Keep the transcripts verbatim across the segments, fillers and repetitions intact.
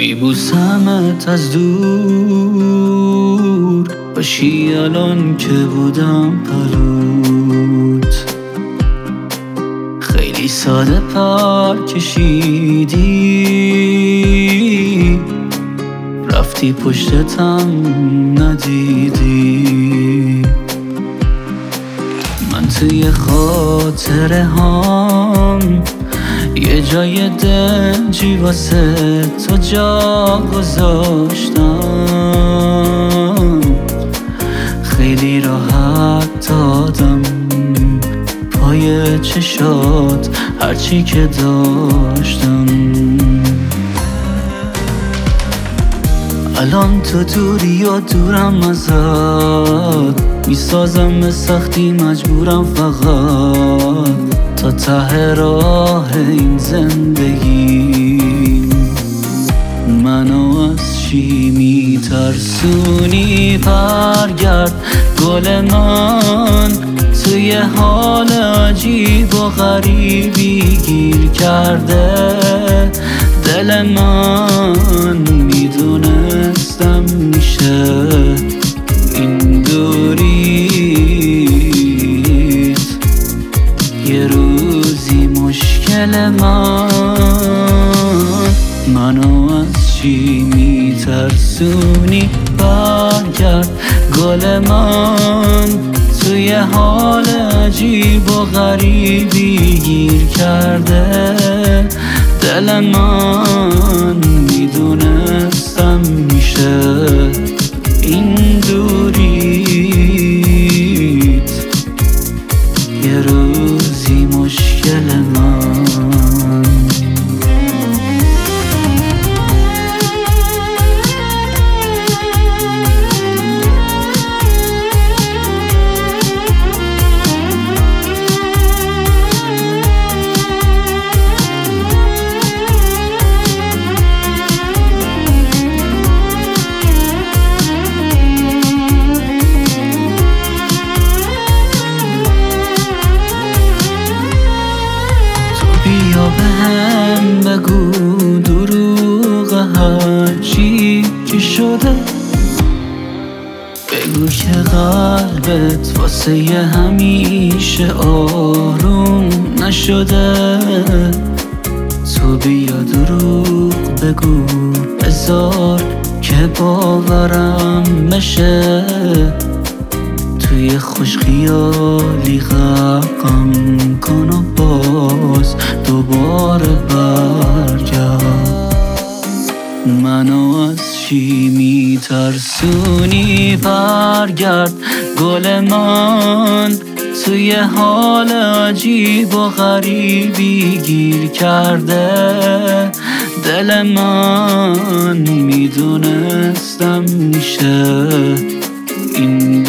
میبوسمت از دور، باشی الان که بودم پلوت. خیلی ساده پر کشیدی، رفتی پشتتم ندیدی. من توی خاطره هام یه جای دنجی واسه تو جا گذاشتم. خیلی راحت دادم پای چشات هرچی که داشتم. الان تو دوری و دورم ازت، میسازم به سختی مجبورم فقط تا ته راه این زندگی. منو از چی میترسونی؟ برگرد گل من، توی حال عجیب و غریبی گیر کرده دل من. میدونستم میشه این دوریت یه روزی مشکل من. منو از چی میترسونی؟ برگرد گل من، توی حال عجیب و غریبی گیر کرده دل من. میدونستم میشه این دوریت یه روزی مشکل من. بیا بهم بگو دروغ هرچی که شده، بگو که قلبت واسه یه همیشه آروم نشده. تو بیا دروغ بگو بذار که باورم بشه، توی خوش خیالی غرقم کن و باز دوباره برگرد. منو از چی میترسونی؟ برگرد گل من، توی حال عجیب و غریبی گیر کرده دل من. میدونستم میشه این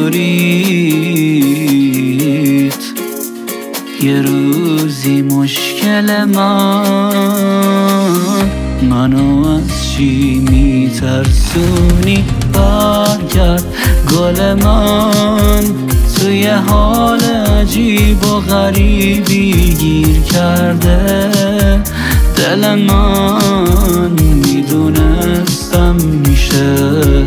دوریت یه روزی مشکل من. منو از چی میترسونی؟ برگرد گل من، توی حال عجیب و غریبی گیر کرده دل من. میدونستم میشه